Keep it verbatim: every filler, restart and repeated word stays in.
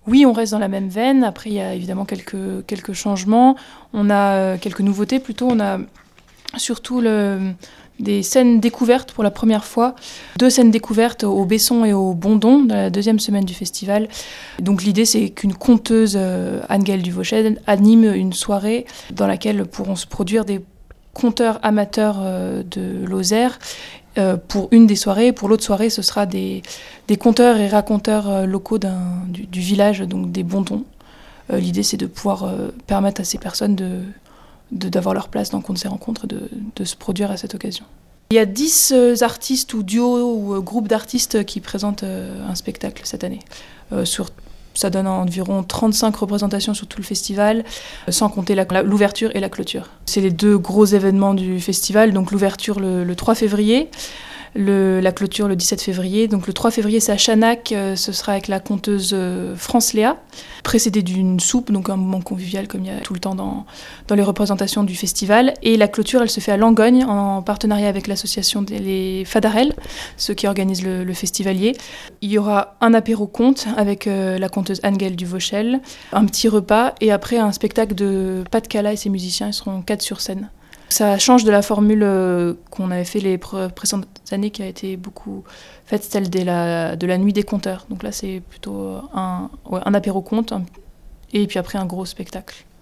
Oui, on reste dans la même veine. Après, il y a évidemment quelques, quelques changements. On a euh, quelques nouveautés plutôt. On a surtout le, des scènes découvertes pour la première fois. Deux scènes découvertes au Besson et au Bondon, dans la deuxième semaine du festival. Donc l'idée, c'est qu'une conteuse, euh, Anne-Gaëlle Duvauchel, anime une soirée dans laquelle pourront se produire des conteurs amateurs euh, de Lozère euh, pour une des soirées. Pour l'autre soirée, ce sera des, des conteurs et raconteurs euh, locaux d'un, du, du village, donc des Bondons. Euh, l'idée, c'est de pouvoir euh, permettre à ces personnes de, de, d'avoir leur place dans Contes et Rencontres et de, de se produire à cette occasion. Il y a dix euh, artistes ou duos ou euh, groupes d'artistes qui présentent euh, un spectacle cette année. Euh, sur, ça donne environ trente-cinq représentations sur tout le festival, euh, sans compter la, la, l'ouverture et la clôture. C'est les deux gros événements du festival, donc l'ouverture le, le trois février, le, la clôture le dix-sept février. Donc le trois février, c'est à Chanac, euh, ce sera avec la conteuse euh, France Léa, précédée d'une soupe, donc un moment convivial comme il y a tout le temps dans, dans les représentations du festival. Et la clôture, elle se fait à Langogne, en partenariat avec l'association des les Fadarelles, ceux qui organisent le, le festivalier. Il y aura un apéro conte avec euh, la conteuse Anne-Gaëlle Duvauchel, un petit repas, et après un spectacle de Pat Cala et ses musiciens, ils seront quatre sur scène. Ça change de la formule euh, qu'on avait fait les pré- précédentes années, qui a été beaucoup faite, celle de la, de la nuit des conteurs. Donc là, c'est plutôt un, ouais, un apéro conte, un, et puis après un gros spectacle.